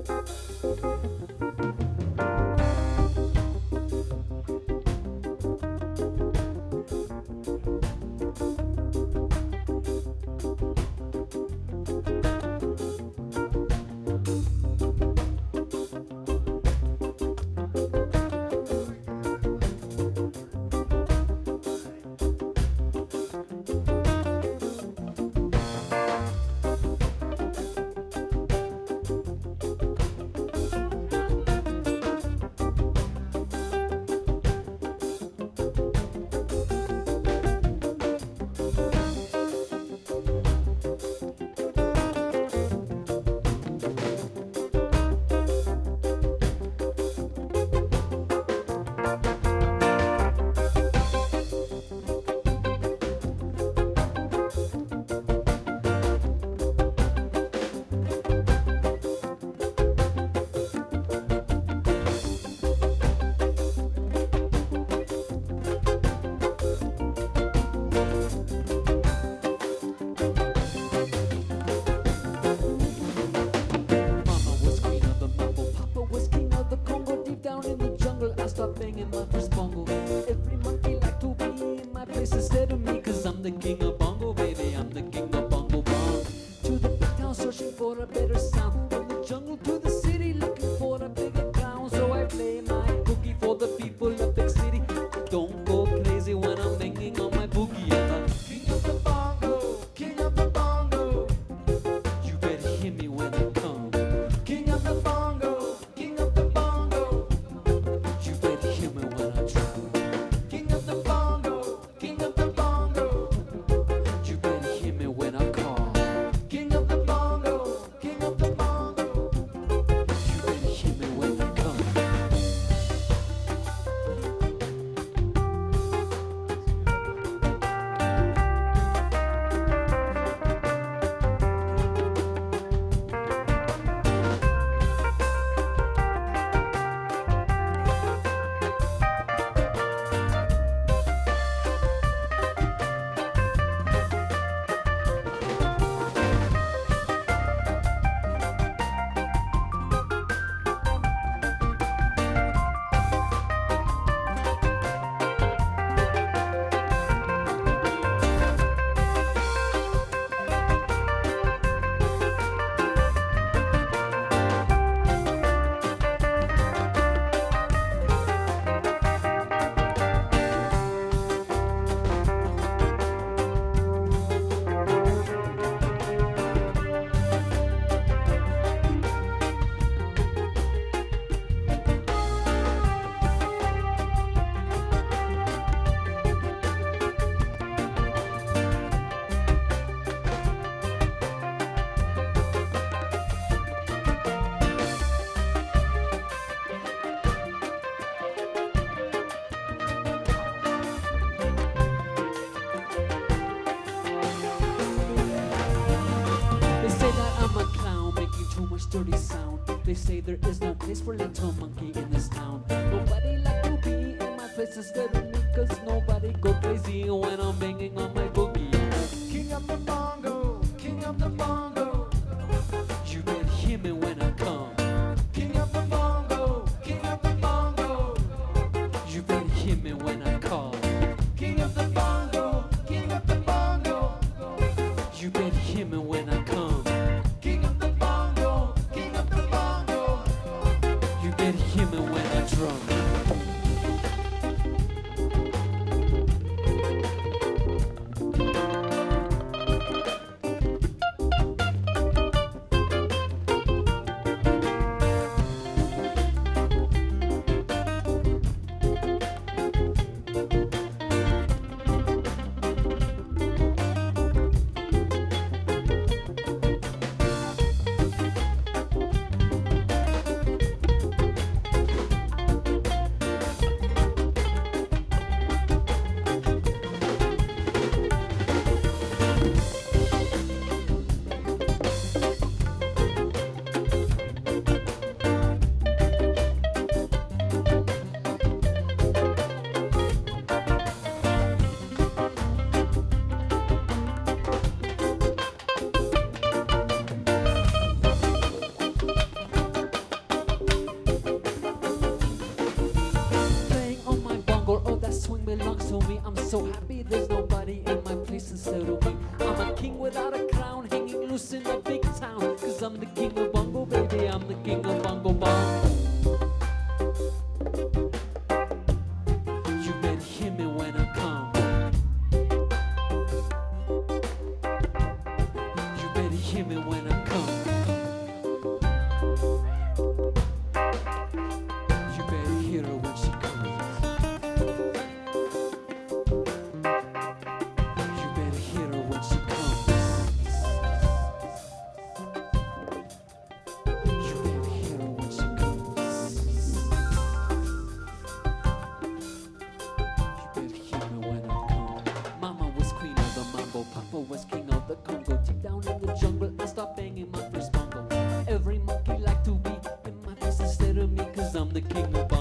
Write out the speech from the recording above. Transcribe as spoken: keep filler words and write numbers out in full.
banging my first bongo. Every monkey like to be in my place instead of me, cause I'm the king of bongo, baby, I'm the king of bongo bong. To the big town searching for a better sound, from the jungle to the city looking for a bigger crown. So I play my boogie for the people of big city. Don't go crazy when I'm banging on my boogie. I'm the king of the bongo, king of the bongo. You better hear me when I come. King of the bongo, king of the bongo. You better hear me when I drum. King of the bongo, king of the bongo. You better hear me when I call. King of the bongo, king of the bongo. You better hear me when I come. They say that I'm a clown making too much dirty sound. They say there is no place for little monkey in this town. Nobody like to be in my place instead of me, cause nobody go crazy when I'm banging on my boogie. King of the bongo, king of the bongo. You better hear me when I come. King of the bongo, king of the bongo. You better hear me when I call. King of the bongo, king of the bongo. You better hear me when I come. King of the bongo, king of the bongo. You better hear me when I drum. the king of bongo.